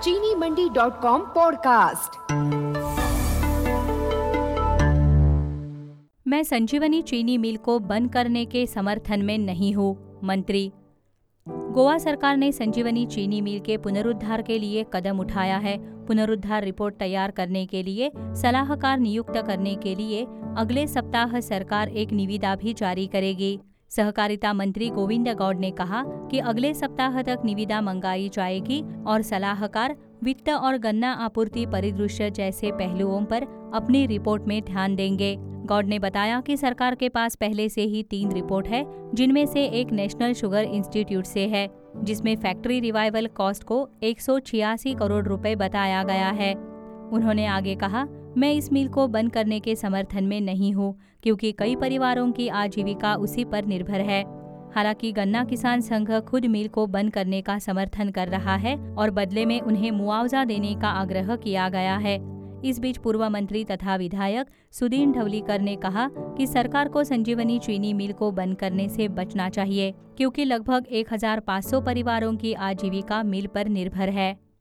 चीनीमंडी.com podcast. मैं संजीवनी चीनी मिल को बंद करने के समर्थन में नहीं हूँ, मंत्री। गोवा सरकार ने संजीवनी चीनी मिल के पुनरुद्धार के लिए कदम उठाया है। पुनरुद्धार रिपोर्ट तैयार करने के लिए सलाहकार नियुक्त करने के लिए अगले सप्ताह सरकार एक निविदा भी जारी करेगी। सहकारिता मंत्री गोविंद गौड़ ने कहा कि अगले सप्ताह तक निविदा मंगाई जाएगी और सलाहकार वित्त और गन्ना आपूर्ति परिदृश्य जैसे पहलुओं पर अपनी रिपोर्ट में ध्यान देंगे। गौड़ ने बताया कि सरकार के पास पहले से ही 3 रिपोर्ट है, जिनमें से एक नेशनल शुगर इंस्टीट्यूट से है, जिसमें फैक्ट्री रिवाइवल कॉस्ट को 186 करोड़ रुपए बताया गया है। उन्होंने आगे कहा, मैं इस मिल को बंद करने के समर्थन में नहीं हूँ, क्योंकि कई परिवारों की आजीविका उसी पर निर्भर है। हालांकि गन्ना किसान संघ खुद मिल को बंद करने का समर्थन कर रहा है और बदले में उन्हें मुआवजा देने का आग्रह किया गया है। इस बीच पूर्व मंत्री तथा विधायक सुदीन ढवलीकर ने कहा कि सरकार को संजीवनी चीनी मिल को बंद करने से बचना चाहिए, क्योंकि लगभग 1500 परिवारों की आजीविका मिल पर निर्भर है।